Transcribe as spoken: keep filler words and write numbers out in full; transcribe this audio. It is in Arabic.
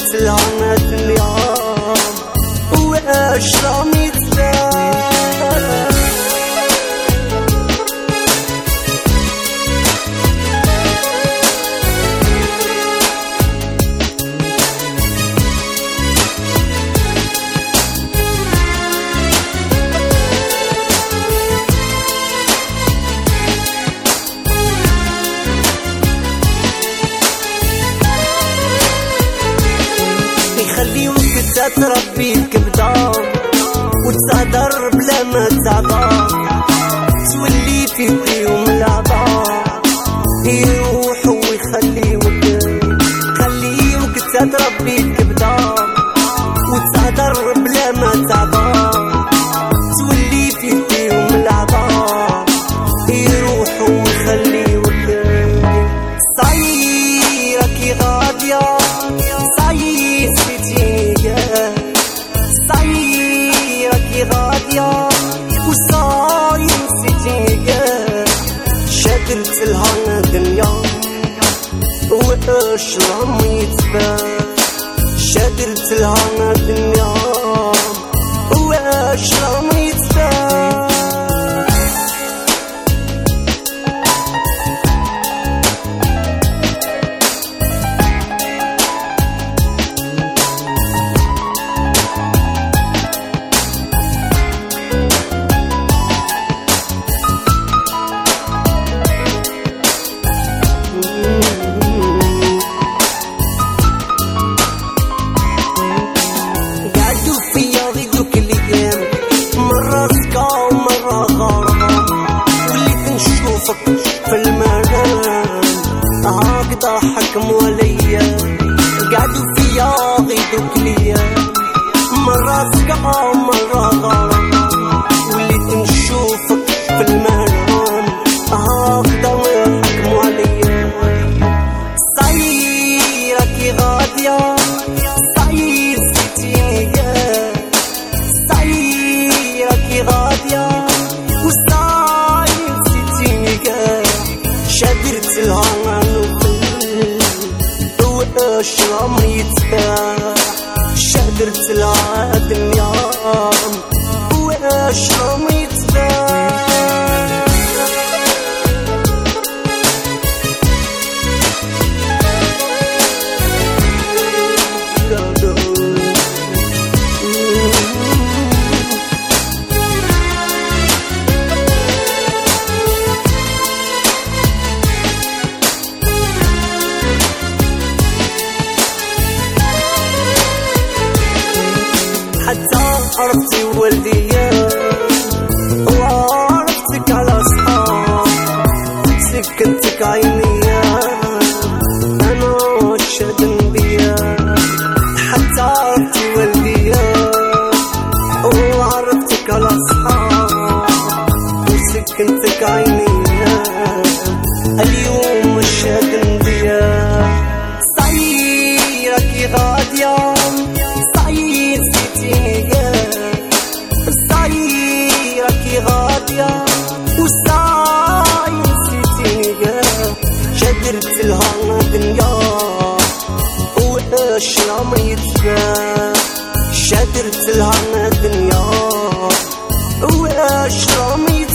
شدرت لها اليوم واش رامي تبان. خليوك تتربي كبدا وتهدر بلا ما تعطى، تولي في فيهم لعبة يروحوا ويخليوك. خليوك تتربي كبدا وتهدر بلا ما تعطى، تولي في فيهم لعبة يروحوا ويخليوك. صايرك غادية صاير غادية وصايم سيتيك، شدرت لها الدنيا واش رامي تبان. شدرت لها الدنيا واش رامي تبان. في المنام هكذا حكموا عليا، قعدوا فيا غيدوك ليا مرة سقا مرة غرام. وليت نشوفك في المنام هكذا حكموا عليا. صايرك غادية صاير سيتيك، صايرك غادية شدرت لها الوفل واش رامي تبان. شدرت لها الدنيا واش رامي تبان. حتى عرفتي والديا وعرفتك على صحاب، سكنتك عينيا انا شادن بيا. حتى عرفتي والديا وعرفتك على صحاب وسكنتك عينيا اليوم شادن بيا. صايرك غادية صاير صايرك غادية وصاير سيتيك، شدرت لها الدنيا واش رامي تبان. شدرت لها الدنيا واش رامي تبان.